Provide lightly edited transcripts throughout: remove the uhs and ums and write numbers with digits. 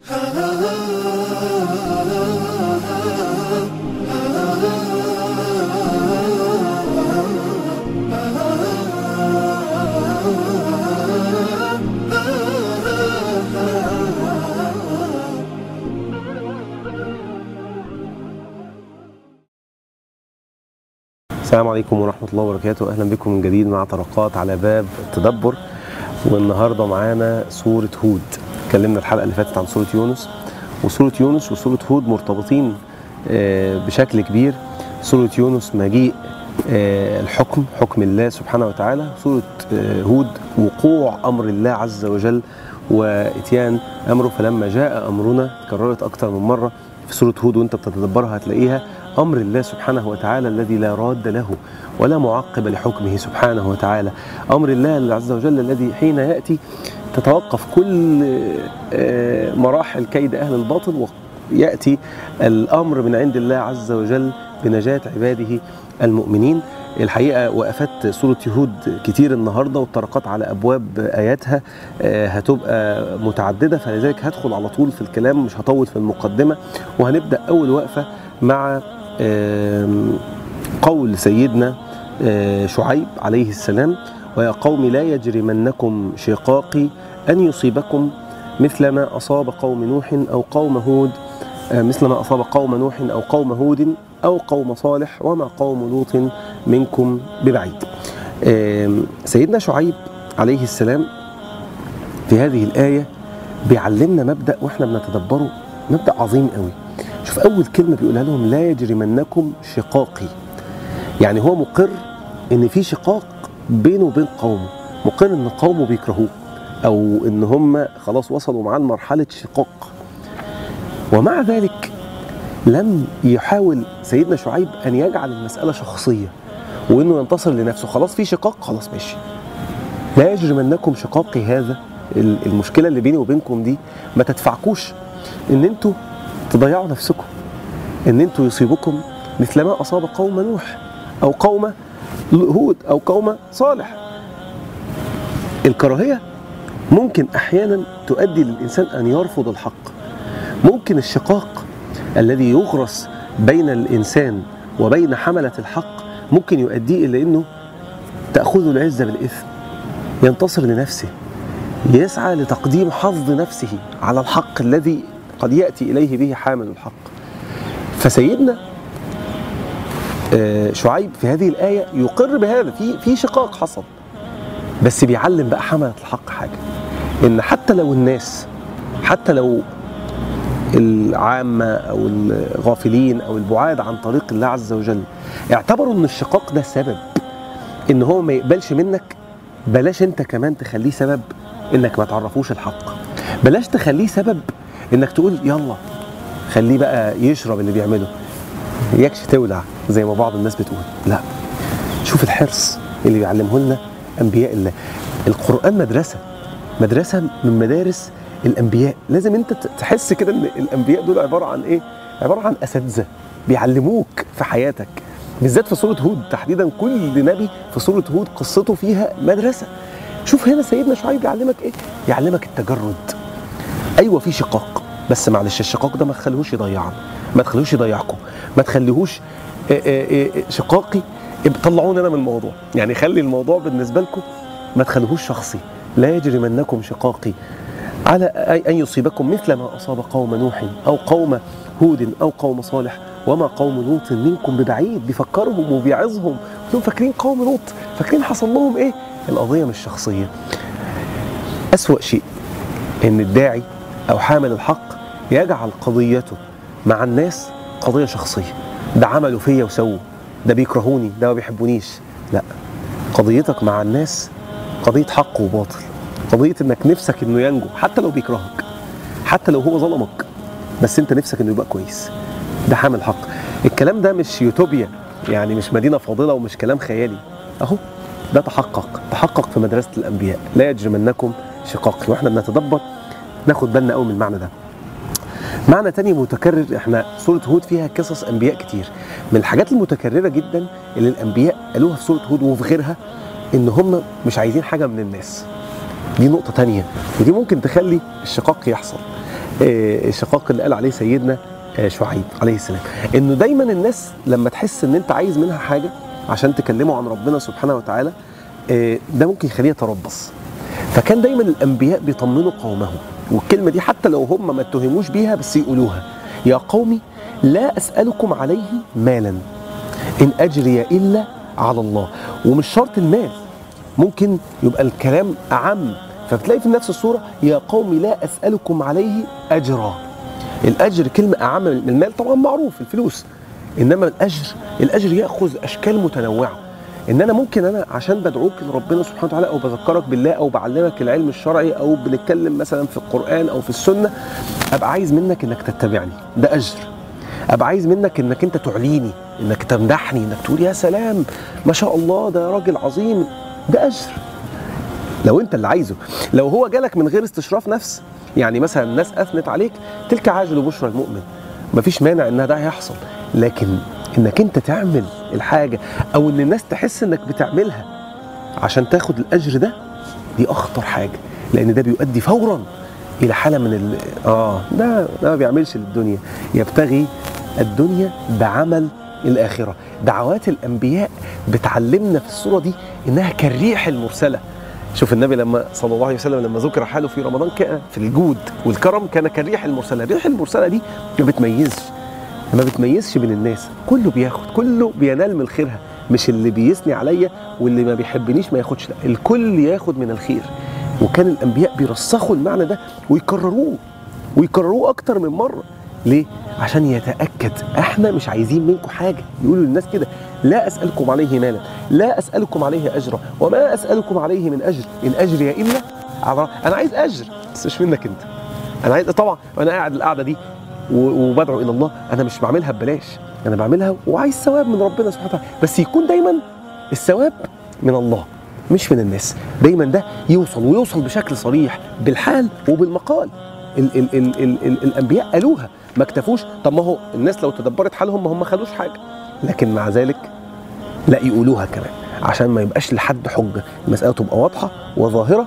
السلام عليكم ورحمة الله وبركاته. أهلا بكم من جديد مع طرقات على باب التدبر. والنهاردة معانا سورة هود. اتكلمنا الحلقة اللي فاتت عن سورة يونس، وسورة يونس وسورة هود مرتبطين بشكل كبير. سورة يونس مجيء الحكم، حكم الله سبحانه وتعالى. سورة هود وقوع أمر الله عز وجل وإتيان أمره. فلما جاء أمرنا تكررت أكتر من مرة في سورة هود، وانت بتتدبرها هتلاقيها أمر الله سبحانه وتعالى الذي لا راد له ولا معقب لحكمه سبحانه وتعالى. أمر الله عز وجل الذي حين يأتي تتوقف كل مراحل كيد أهل الباطل، ويأتي الأمر من عند الله عز وجل بنجاة عباده المؤمنين. الحقيقة وقفت سورة هود كتير النهاردة، والطرقات على أبواب آياتها هتبقى متعددة، فلذلك هدخل على طول في الكلام، مش هطول في المقدمة. وهنبدأ أول وقفة مع قول سيدنا شعيب عليه السلام: ويا قوم لا يجرمنكم شقاقي أن يصيبكم مثل ما أصاب قوم نوح أو قوم هود، مثل ما أصاب قوم نوح أو قوم هود أو قوم صالح وما قوم لوط منكم ببعيد. سيدنا شعيب عليه السلام في هذه الآية بيعلمنا مبدأ واحنا بنتدبره، مبدأ عظيم قوي. شوف أول كلمة بيقولها لهم: لا يجرمنكم شقاقي. يعني هو مقر إن في شقاق بينه وبين قومه، مقر إن قومه بيكرهوه أو إن هم خلاص وصلوا معاه لمرحلة شقاق. ومع ذلك لم يحاول سيدنا شعيب أن يجعل المسألة شخصية وإنه ينتصر لنفسه. خلاص في شقاق، خلاص ماشي. لا يجرمنكم شقاقي، هذا المشكلة اللي بيني وبينكم دي ما تدفعكوش إن أنتوا تضيعوا نفسكم، ان انتوا يصيبكم مثل ما اصاب قوم نوح او قوم هود او قوم صالح. الكراهية ممكن احيانا تؤدي للانسان ان يرفض الحق. ممكن الشقاق الذي يغرس بين الانسان وبين حملة الحق ممكن يؤدي الى انه تأخذ العزة بالاثم، ينتصر لنفسه، يسعى لتقديم حظ نفسه على الحق الذي قد يأتي إليه به حامل الحق. فسيدنا شعيب في هذه الآية يقر بهذا، في شقاق حصل، بس بيعلم بقى حملة الحق حاجة: إن حتى لو الناس، حتى لو العامة أو الغافلين أو البعاد عن طريق الله عز وجل اعتبروا إن الشقاق ده سبب إن هو ما يقبلش منك، بلاش أنت كمان تخليه سبب إنك ما تعرفوش الحق. بلاش تخليه سبب انك تقول يلا خليه بقى يشرب اللي بيعمله، يكش تولع زي ما بعض الناس بتقول. لا، شوف الحرص اللي بيعلمه لنا انبياء الله. القرآن مدرسة من مدارس الانبياء. لازم انت تحس كده ان الانبياء دول عبارة عن ايه؟ عبارة عن اساتذة بيعلموك في حياتك، بالذات في سورة هود تحديدا. كل نبي في سورة هود قصته فيها مدرسة. شوف هنا سيدنا شعيب يعلمك ايه؟ يعلمك التجرد. ايوه في شقاق، بس معلش الشقاق ده ما تخليهوش يضيعنا، ما تخليهوش يضيعكم، ما تخليهوش شقاقي طلعوني انا من الموضوع. يعني خلي الموضوع بالنسبه لكم ما تخليهوش شخصي. لا يجرمنكم شقاقي على ان يصيبكم مثل ما اصاب قوم نوح او قوم هود او قوم صالح وما قوم لوط منكم ببعيد. بيفكرهم وبيعظهم، انتم فاكرين قوم لوط، فاكرين حصل لهم ايه؟ القضيه مش شخصيه. اسوأ شيء ان الداعي أو حامل الحق يجعل قضيته مع الناس قضية شخصية: ده عملوا فيا وسووا، ده بيكرهوني، ده ما بيحبونيش. لا، قضيتك مع الناس قضية حق وباطل، قضية انك نفسك انه ينجو حتى لو بيكرهك، حتى لو هو ظلمك، بس انت نفسك انه يبقى كويس. ده حامل حق. الكلام ده مش يوتوبيا، يعني مش مدينة فاضلة ومش كلام خيالي، اهو ده تحقق في مدرسة الأنبياء. لا يجرمنكم شقاقي. واحنا بنتدبر ناخد بالنا قوي من المعنى ده. معنى تاني متكرر، احنا سورة هود فيها قصص انبياء كتير. من الحاجات المتكررة جدا اللي الانبياء قالوها في سورة هود وفي غيرها ان هم مش عايزين حاجة من الناس. دي نقطة تانية ودي ممكن تخلي الشقاق يحصل. الشقاق اللي قال عليه سيدنا شعيب عليه السلام، انه دايما الناس لما تحس ان انت عايز منها حاجه عشان تكلمه عن ربنا سبحانه وتعالى ده ممكن يخليه يتربص. فكان دايما الانبياء بيطمنوا قومهم، والكلمه دي حتى لو هم ما اتهموش بيها بس يقولوها: يا قومي لا اسالكم عليه مالا ان اجري الا على الله. ومش شرط المال، ممكن يبقى الكلام اعم، فبتلاقي في نفس الصوره: يا قومي لا اسالكم عليه اجرا. الاجر كلمه اعم من المال، طبعا معروف الفلوس، انما الاجر ياخذ اشكال متنوعه. ان انا ممكن عشان بدعوك لربنا سبحانه وتعالى او بذكرك بالله او بعلمك العلم الشرعي او بنتكلم مثلا في القران او في السنه، ابقى عايز منك انك تتبعني، ده اجر. ابقى عايز منك انك انت تعليني، انك تمدحني، انك تقول يا سلام ما شاء الله ده راجل عظيم، ده اجر لو انت اللي عايزه. لو هو جالك من غير استشراف نفس، يعني مثلا الناس اثنت عليك، تلك عاجل بشرى المؤمن، مفيش مانع ان ده هيحصل. لكن انك انت تعمل الحاجه او ان الناس تحس انك بتعملها عشان تاخد الاجر دي اخطر حاجه، لان ده بيؤدي فورا الى حاله من ده ما بيعملش للدنيا، يبتغي الدنيا بعمل الاخره. دعوات الانبياء بتعلمنا في الصوره دي انها كالريح المرسله. شوف النبي لما صلى الله عليه وسلم لما ذكر حاله في رمضان كان في الجود والكرم كان كالريح المرسله. الريح المرسله دي ما بتميزش بين الناس، كله بياخد، كله بينال من خيرها، مش اللي بيثني عليا واللي ما بيحبنيش ما ياخدش، لا، الكل ياخد من الخير. وكان الانبياء بيرسخوا المعنى ده ويكرروه اكتر من مره. ليه؟ عشان يتاكد احنا مش عايزين منكم حاجه. يقولوا للناس كده: لا اسالكم عليه مالا، لا اسالكم عليه اجرا، وما اسالكم عليه من اجر ان اجري الا على. انا عايز اجر بس مش منك انت. انا عايز طبعا وانا قاعد القعده دي وبدعو الى الله، انا مش بعملها ببلاش، انا بعملها وعايز ثواب من ربنا سبحانه وتعالى، بس يكون دايما الثواب من الله مش من الناس. دايما ده ويوصل بشكل صريح بالحال وبالمقال. الانبياء قالوها، ما اكتفوش. طب ما هو الناس لو تدبرت حالهم ما خدوش حاجه، لكن مع ذلك لا يقولوها كمان عشان ما يبقاش لحد حجه، المساله تبقى واضحه وظاهره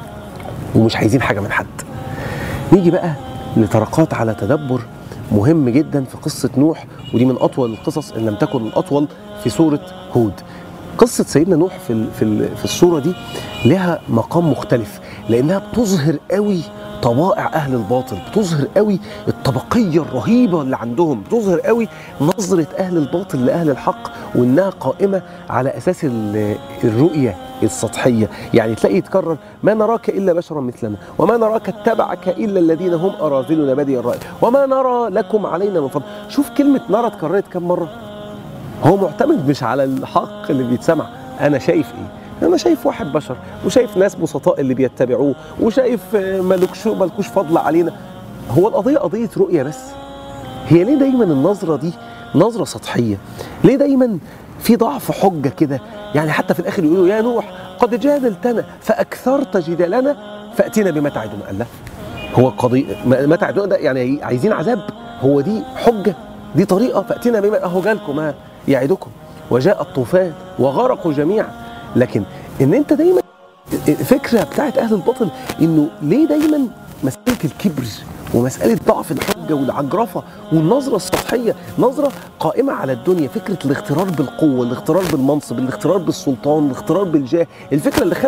ومش عايزين حاجه من حد. نيجي بقى لطرقات على تدبر مهم جدا في قصه نوح، ودي من اطول القصص ان لم تكن الاطول في سوره هود. قصه سيدنا نوح في السوره دي لها مقام مختلف، لانها بتظهر قوي طبائع اهل الباطل، بتظهر قوي الطبقيه الرهيبه اللي عندهم، بتظهر قوي نظره اهل الباطل لاهل الحق، وانها قائمه على اساس الرؤيه السطحيه. يعني تلاقي يتكرر: ما نراك الا بشرا مثلنا، وما نراك اتبعك الا الذين هم اراذلنا بادي الراي، وما نرى لكم علينا من فضل. شوف كلمه نرى اتكررت كم مره. هو معتمد مش على الحق اللي بيتسمع، انا شايف ايه؟ انا شايف واحد بشر، وشايف ناس بسطاء اللي بيتبعوه، وشايف ملكوش فضل علينا. هو القضيه قضيه رؤيه بس. هي ليه دايما النظره دي نظره سطحيه؟ ليه دايما في ضعف حجه كده؟ يعني حتى في الاخر يقولوا: يا نوح قد جادلتنا فاكثرت جدالنا فاتنا بما تعدنا. قال لا، هو القضيه ما تعدنا ده يعني عايزين عذاب؟ هو دي حجه؟ دي طريقه؟ فاتنا بما اهو جالكم يعدكم وجاء الطوفان وغرقوا جميعا. لكن ان انت دايما الفكره بتاعت اهل الباطل انه ليه دايما مساله الكبر ومساله ضعف الحجه والعجرفه والنظره السطحيه، نظره قائمه على الدنيا، فكره الاغترار بالقوه، الاغترار بالمنصب، الاغترار بالسلطان، الاغترار بالجاه، الفكره اللي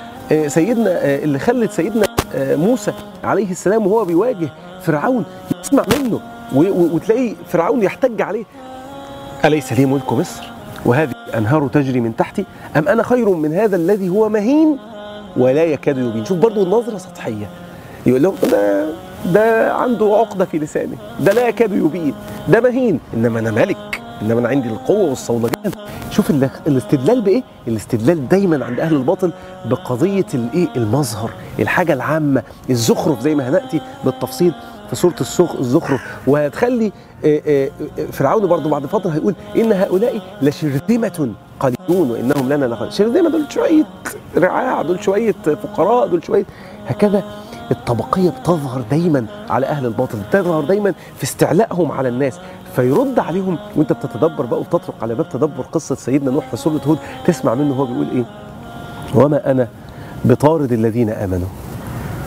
خلت سيدنا موسى عليه السلام وهو بيواجه فرعون يسمع منه وتلاقي فرعون يحتج عليه: أليس لي ملك مصر وهذه الأنهار تجري من تحتي أم أنا خير من هذا الذي هو مهين ولا يكاد يبين. شوف برضو النظرة سطحية، يقول لهم ده عنده عقدة في لسانه، ده لا يكاد يبين، ده مهين، إنما أنا ملك، إنما أنا عندي القوة والصولجان. شوف الاستدلال بإيه؟ الاستدلال دايما عند أهل الباطل بقضية المظهر، الحاجة العامة، الزخرف، زي ما هنأتي بالتفصيل في سورة الزخرف. وهتخلي فرعون برضو بعد فترة هيقول: إن هؤلاء لشرذمة قليلون وإنهم لنا لغالبون. شرذمة دول شوية رعاع، دول شوية فقراء، دول شوية هكذا. الطبقية بتظهر دايما على أهل الباطل، بتظهر دايما في استعلائهم على الناس، فيرد عليهم. وانت بتتدبر بقى وتطرق على باب تدبر قصة سيدنا نوح في سورة هود، تسمع منه هو بيقول إيه: وما أنا بطارد الذين آمنوا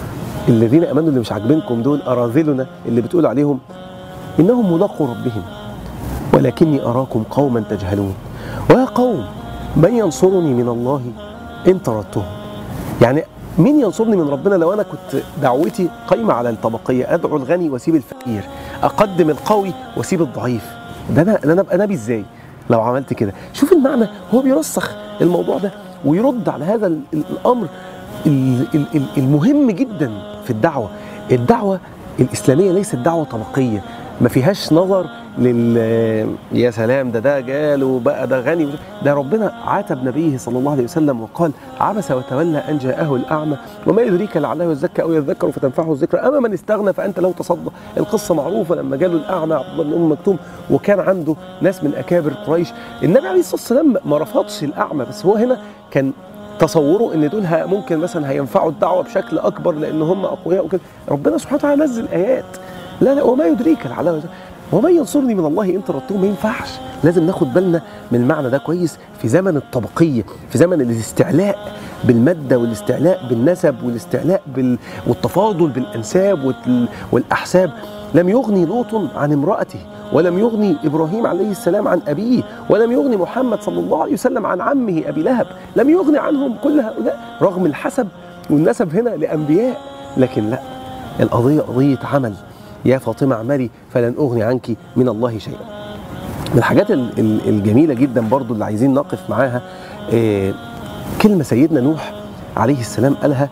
الذين امنوا اللي مش عاجبينكم دول اراذلنا اللي بتقول عليهم انهم ملاقوا ربهم ولكني اراكم قوما تجهلون ويا قوم من ينصرني من الله ان طردتهم. يعني مين ينصرني من ربنا لو انا كنت دعوتي قايمه على الطبقيه، ادعو الغني واسيب الفقير، اقدم القوي واسيب الضعيف؟ ده انا ابقى نبي ازاي لو عملت كده؟ شوف المعنى، هو بيرسخ الموضوع ده ويرد على هذا الامر المهم جدا في الدعوه. الدعوه الاسلاميه ليست دعوه طبقيه، ما فيهاش نظر يا سلام ده جاله بقى ده غني. ده ربنا عاتب نبيه صلى الله عليه وسلم وقال عبس وتولى ان جاءه الاعمى وما يدريك لعله يزكى او يذكر فتنفعه الذكرى اما من استغنى فانت له تصدى. القصه معروفه لما جاله الاعمى عبد الله بن ام مكتوم وكان عنده ناس من اكابر قريش، النبي عليه الصلاه والسلام ما رفضش الاعمى، بس هو هنا كان تصوره ان دول ممكن مثلا هينفعوا الدعوه بشكل اكبر لان هم اقوياء وكده. ربنا سبحانه وتعالى نزل ايات لا وما يدريك لعله ومن ينصرني من الله ان طردتهم. ما ينفعش، لازم ناخد بالنا من المعنى ده كويس في زمن الطبقيه، في زمن الاستعلاء بالماده والاستعلاء بالنسب والاستعلاء والتفاضل بالانساب والاحساب. لم يغني لوط عن امراته، ولم يغني ابراهيم عليه السلام عن ابيه، ولم يغني محمد صلى الله عليه وسلم عن عمه ابي لهب، لم يغني عنهم كل هؤلاء رغم الحسب والنسب هنا لانبياء. لكن لا، القضيه قضيه عمل. يا فاطمة اعملي فلن أغني عنك من الله شيئا. من الحاجات الجميلة جدا برضو اللي عايزين نقف معاها كلمة سيدنا نوح عليه السلام قالها،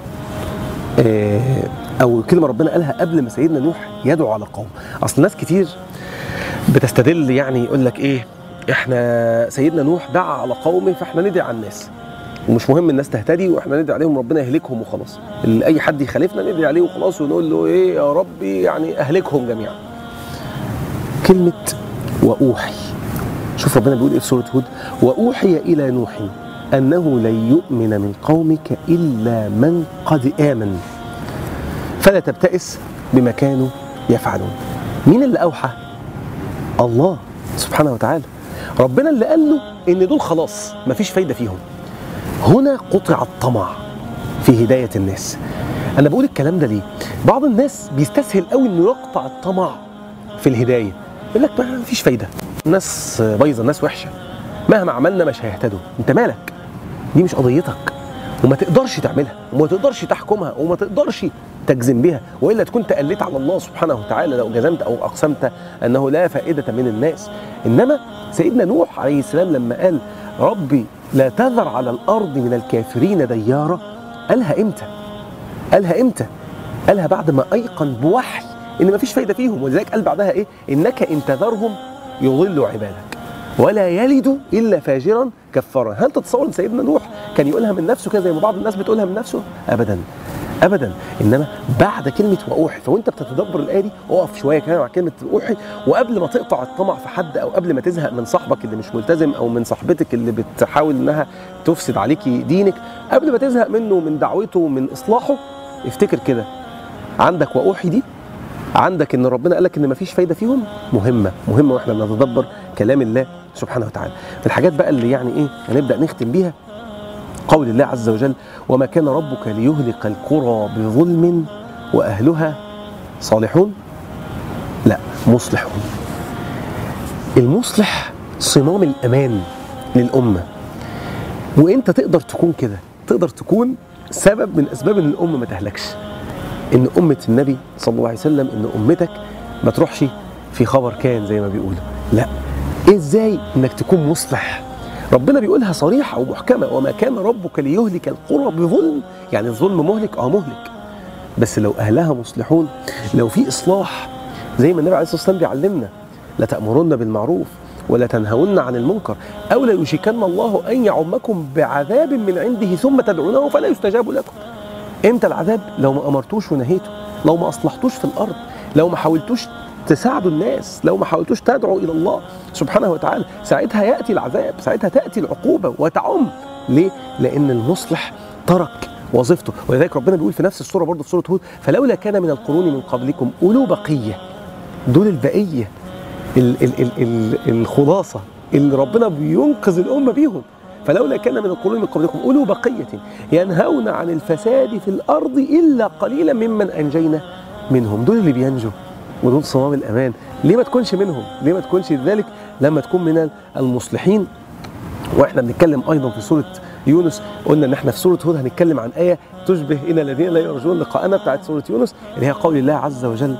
أو كلمة ربنا قالها قبل ما سيدنا نوح يدعو على قوم. أصل ناس كتير بتستدل، يعني يقول لك إيه، إحنا سيدنا نوح دعا على قومه فإحنا ندعي على الناس، ومش مهم الناس تهتدي واحنا ندعي عليهم ربنا يهلكهم وخلاص. اي حد يخالفنا ندعي عليه وخلاص ونقول له ايه يا ربي يعني اهلكهم جميعا. كلمه واوحي، شوف ربنا بيقول ايه في سوره هود، واوحي الى نوح انه لن يؤمن من قومك الا من قد امن فلا تبتئس بما كانوا يفعلون. مين اللي اوحى؟ الله سبحانه وتعالى. ربنا اللي قال له ان دول خلاص مفيش فايده فيهم. هنا قطع الطمع في هداية الناس. أنا بقول الكلام ده ليه؟ بعض الناس بيستسهل قوي إنه يقطع الطمع في الهداية، يقول لك ما فيش فايدة، الناس بايظة، الناس وحشة، مهما عملنا مش هيهتدوا. أنت مالك؟ دي مش قضيتك، وما تقدرش تعملها، وما تقدرش تحكمها، وما تقدرش تجزم بها، وإلا تكون تقلت على الله سبحانه وتعالى لو جزمت أو أقسمت أنه لا فائدة من الناس. إنما سيدنا نوح عليه السلام لما قال ربي لا تذر على الأرض من الكافرين ديارا، قالها إمتى؟ قالها بعد ما أيقن بوحي إن مفيش فايدة فيهم، ولذلك قال بعدها إيه؟ إنك إن تذرهم يضلوا عبادك ولا يلدوا إلا فاجرا كفارا. هل تتصور إن سيدنا نوح كان يقولها من نفسه كده زي ما بعض الناس بتقولها من نفسه؟ أبدا. إنما بعد كلمة وأوحي، فوأنت بتتدبر الآية دي اقف شوية كده مع كلمة أوحي، وقبل ما تقطع الطمع في حد، أو قبل ما تزهق من صاحبك اللي مش ملتزم، أو من صاحبتك اللي بتحاول إنها تفسد عليكي دينك، قبل ما تزهق منه من دعوته من إصلاحه، افتكر كده عندك وأوحي دي، عندك إن ربنا قالك إن مفيش فايدة فيهم، مهمة وإحنا بنتدبر كلام الله سبحانه وتعالى. الحاجات بقى اللي يعني إيه هنبدأ نختم بيها قول الله عز وجل وما كان ربك ليهلك القرى بظلم وأهلها صالحون، لا مصلحون. المصلح صمام الأمان للأمة، وإنت تقدر تكون كده، تقدر تكون سبب من أسباب إن الأمة ما تهلكش، إن أمة النبي صلى الله عليه وسلم، إن أمتك ما تروحش في خبر كان زي ما بيقولوا. لا، إزاي إنك تكون مصلح؟ ربنا بيقولها صريحة ومحكمة، وما كان ربك ليهلك القرى بظلم. يعني الظلم مهلك، مهلك، بس لو أهلها مصلحون، لو في إصلاح زي ما النبي عليه الصلاة والسلام بيعلمنا لتأمرن بالمعروف ولا تنهون عن المنكر أو لا يشركن الله أن يعمكم بعذاب من عنده ثم تدعونه فلا يستجاب لكم. إمتى العذاب؟ لو ما أمرتوش ونهيتوا، لو ما أصلحتوش في الأرض، لو ما حاولتوش تساعدوا الناس، لو ما حاولتوش تدعوا إلى الله سبحانه وتعالى، ساعتها يأتي العذاب، ساعتها تأتي العقوبة وتعم. ليه؟ لأن المصلح ترك وظيفته. ولذلك ربنا بيقول في نفس السورة برضه في سورة هود فلولا كان من القرون من قبلكم أولو بقية، دول البقية الخلاصة اللي ربنا بينقذ الأمة بيهم. فلولا كان من القرون من قبلكم أولو بقية ينهون عن الفساد في الأرض إلا قليلا ممن أنجينا منهم. دول اللي بينجوا ودول صمام الأمان. ليه ما تكونش منهم؟ ليه ما تكونش ذلك لما تكون من المصلحين؟ واحنا بنتكلم أيضا في سورة يونس، قلنا ان احنا في سورة هود هنتكلم عن آية تشبه إن الذين لا يرجون لقاءنا بتاعت سورة يونس، اللي هي قول الله عز وجل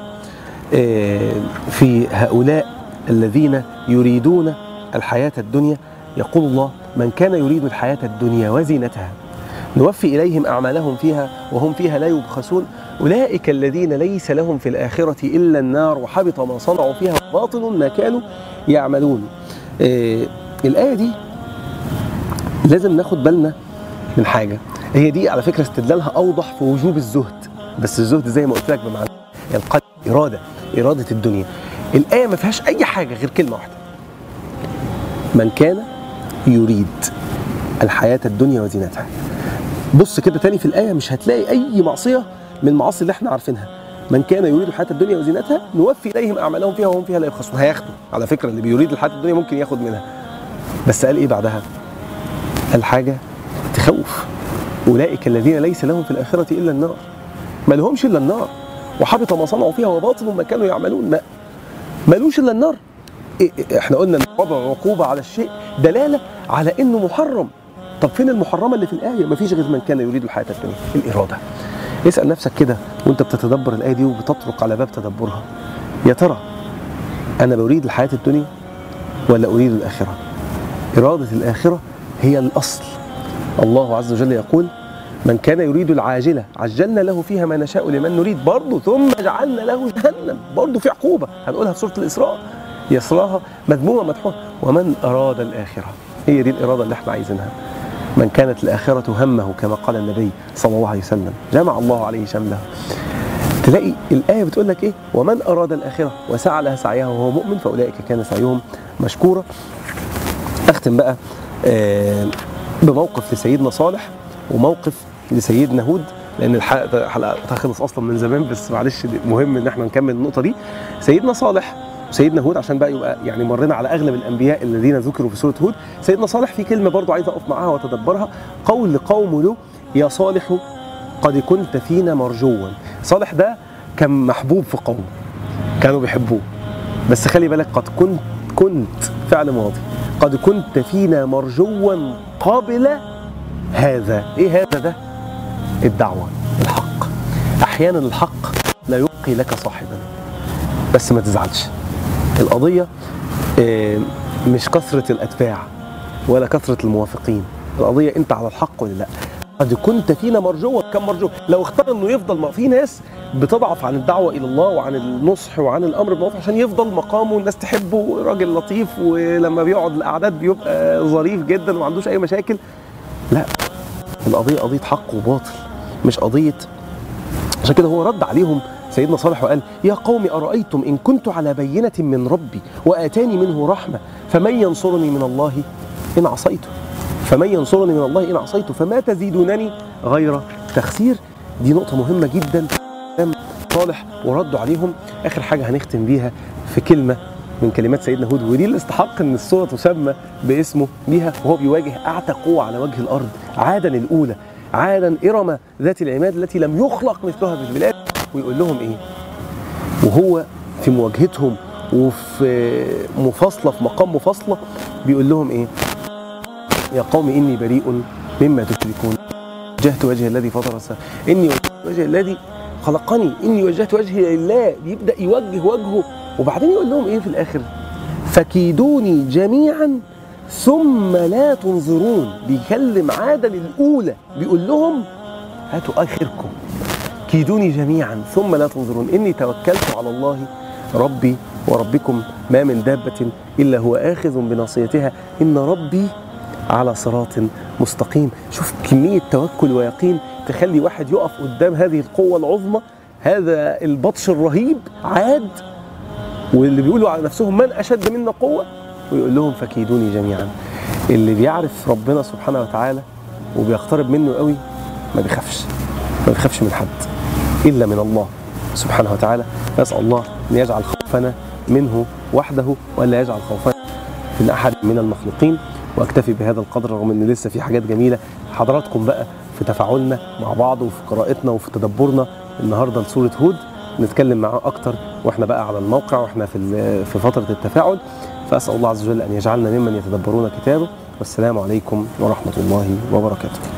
في هؤلاء الذين يريدون الحياة الدنيا. يقول الله: من كان يريد الحياة الدنيا وزينتها نوفي إليهم أعمالهم فيها وهم فيها لا يبخسون أولئك الذين ليس لهم في الآخرة إلا النار وحبط ما صنعوا فيها وباطل ما كانوا يعملون. الآية دي لازم ناخد بالنا من حاجة، هي دي على فكرة استدلالها أوضح في وجوب الزهد، بس الزهد زي ما قلت لك بمعنى القلب، إرادة الدنيا. الآية ما فيهاش أي حاجة غير كلمة واحدة: من كان يريد الحياة الدنيا وزينتها. بص كده تاني في الآية، مش هتلاقي أي معصية من المعاصي اللي احنا عارفينها. من كان يريد الحياة الدنيا وزينتها نوفي إليهم أعمالهم فيها وهم فيها لا يبخسون. هياخدوا على فكرة، اللي بيريد الحياة الدنيا ممكن ياخد منها، بس قال إيه بعدها؟ قال حاجة تخوف: أولئك الذين ليس لهم في الآخرة إلا النار. ما لهمش إلا النار وحبط ما صنعوا فيها وباطل ما كانوا يعملون. ما لوش إلا النار. احنا قلنا ان وضع عقوبة على الشيء دلالة على انه محرم. طب فين المحرمة اللي في الآية؟ مفيش غير من كان يريد الحياة الدنيا، الإرادة. اسأل نفسك كده وانت بتتدبر الآية دي وبتطرق على باب تدبرها: يا ترى أنا بريد الحياة الدنيا ولا أريد الآخرة؟ إرادة الآخرة هي الأصل. الله عز وجل يقول: من كان يريد العاجلة عجلنا له فيها ما نشاء لمن نريد، برضه ثم جعلنا له جهنم، برضه في عقوبة هنقولها في سورة الإسراء: يصلاها مذمومة مدحورة. ومن أراد الآخرة، هي دي الإرادة اللي احنا عايزينها. من كانت الآخرة همه كما قال النبي صلى الله عليه وسلم جمع الله عليه شمله. تلاقي الآية بتقول لك إيه؟ ومن أراد الآخرة وسعى لها سعيها وهو مؤمن فأولئك كان سعيهم مشكورا. أختم بقى بموقف لسيدنا صالح وموقف لسيدنا هود، لأن الحلقة تخلص أصلا من زمان، بس معلش مهم إن احنا نكمل النقطة دي. سيدنا صالح وسيدنا هود، عشان بقى يبقى يعني مرينا على أغلب الأنبياء الذين ذكروا في سورة هود. سيدنا صالح في كلمة برضو عايز أقف معاها وتدبرها: قول قوم له يا صالح قد كنت فينا مرجوا. صالح ده كان محبوب في قومه، كانوا بيحبوه، بس خلي بالك قد كنت فعل ماضي، قد كنت فينا مرجوا قبل هذا. ايه هذا ده؟ الدعوة، الحق. احيانا الحق لا يبقي لك صاحبا، بس ما تزعلش. القضية مش كثرة الأتباع ولا كثرة الموافقين، القضية انت على الحق ولا لا. قد كنت فينا مرجوا. كم مرجو؟ لو اختار انه يفضل، ما في ناس بتضعف عن الدعوة الى الله وعن النصح وعن الامر بالمعروف عشان يفضل مقامه الناس تحبه، راجل لطيف ولما بيقعد الاعداد بيبقى ظريف جدا وما عندوش اي مشاكل. لا، القضية قضية حق وباطل، مش قضية. عشان كده هو رد عليهم سيدنا صالح وقال: يا قوم أرأيتم إن كنت على بينة من ربي وآتاني منه رحمة فمن ينصرني من الله إن عصيته، فمن ينصرني من الله إن عصيته فما تزيدونني غير تخسير. دي نقطة مهمة جدا صالح وردوا عليهم. آخر حاجة هنختم بيها في كلمة من كلمات سيدنا هود، ودي اللي استحق ان السورة تسمى باسمه بيها، وهو بيواجه أعتى قوة على وجه الأرض، عادا الأولى، عادا إرم ذات العماد التي لم يخلق مثلها في البلاد. ويقول لهم إيه وهو في مواجهتهم وفي مفاصلة، في مقام مفاصلة، بيقول لهم إيه؟ يا قوم إني بريء مما تشركون وجهت وجهي الذي فطر السماء إني وجهت وجهي الذي خلقني إني وجهت وجهي لله. بيبدأ يوجه وجهه، وبعدين يقول لهم إيه في الآخر؟ فكيدوني جميعا ثم لا تنظرون. بيكلم عادة الأولى، بيقول لهم هاتوا آخركم، كيدوني جميعا ثم لا تنظرون، إني توكلت على الله ربي وربكم ما من دابة إلا هو آخذ بناصيتها إن ربي على صراط مستقيم. شوف كمية توكل ويقين تخلي واحد يقف قدام هذه القوة العظمى، هذا البطش الرهيب عاد، واللي بيقولوا على نفسهم من أشد منا قوة، ويقول لهم فكيدوني جميعا. اللي بيعرف ربنا سبحانه وتعالى وبيقترب منه قوي ما بيخافش من حد إلا من الله سبحانه وتعالى. نسأل الله أن يجعل خوفنا منه وحده وألا يجعل خوفنا من أحد من المخلوقين. واكتفي بهذا القدر، رغم ان لسه في حاجات جميله. حضراتكم بقى في تفاعلنا مع بعض وفي قراءتنا وفي تدبرنا النهارده لسوره هود نتكلم معاه اكتر واحنا بقى على الموقع واحنا في فتره التفاعل. فاسال الله عز وجل ان يجعلنا ممن يتدبرون كتابه. والسلام عليكم ورحمه الله وبركاته.